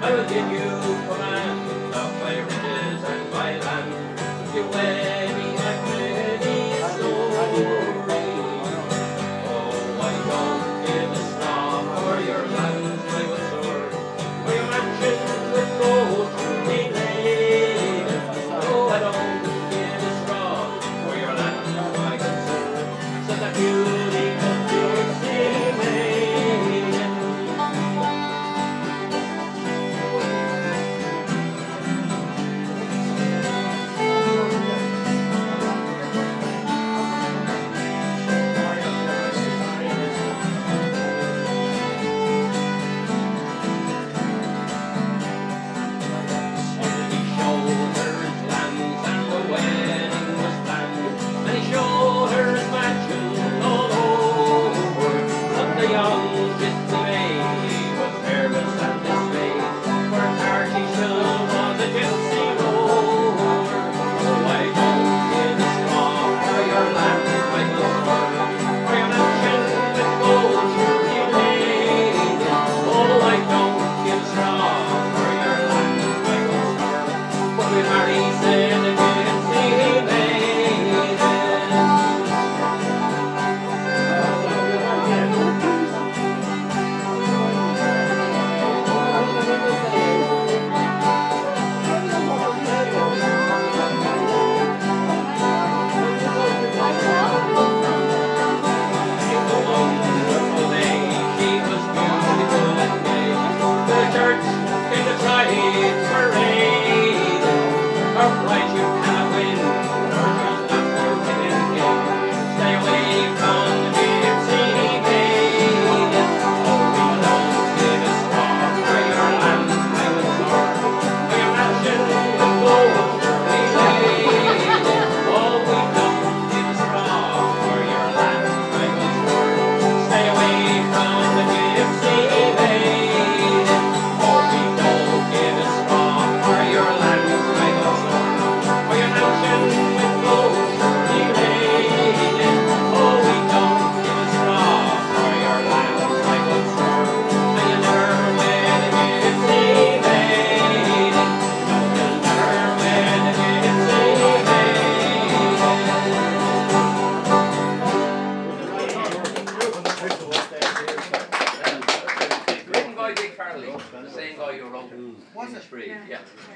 I will give you command of my riches and my land. You weary and many a story. Oh, I don't give a straw for your lands, my good sword, for your mansions with gold truly laden. Oh, I don't give a straw for your lands, my good sword, said the beautiful Dixie maiden. Written by Dick Farrelly, the same guy who wrote Innisfree. Yeah.